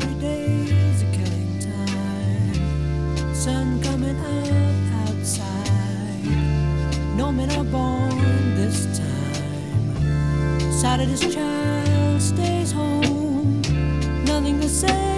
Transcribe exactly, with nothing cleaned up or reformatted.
every day's a killing time. Sun coming up outside. No men are born this time. Saturday's child stays home. Nothing to say.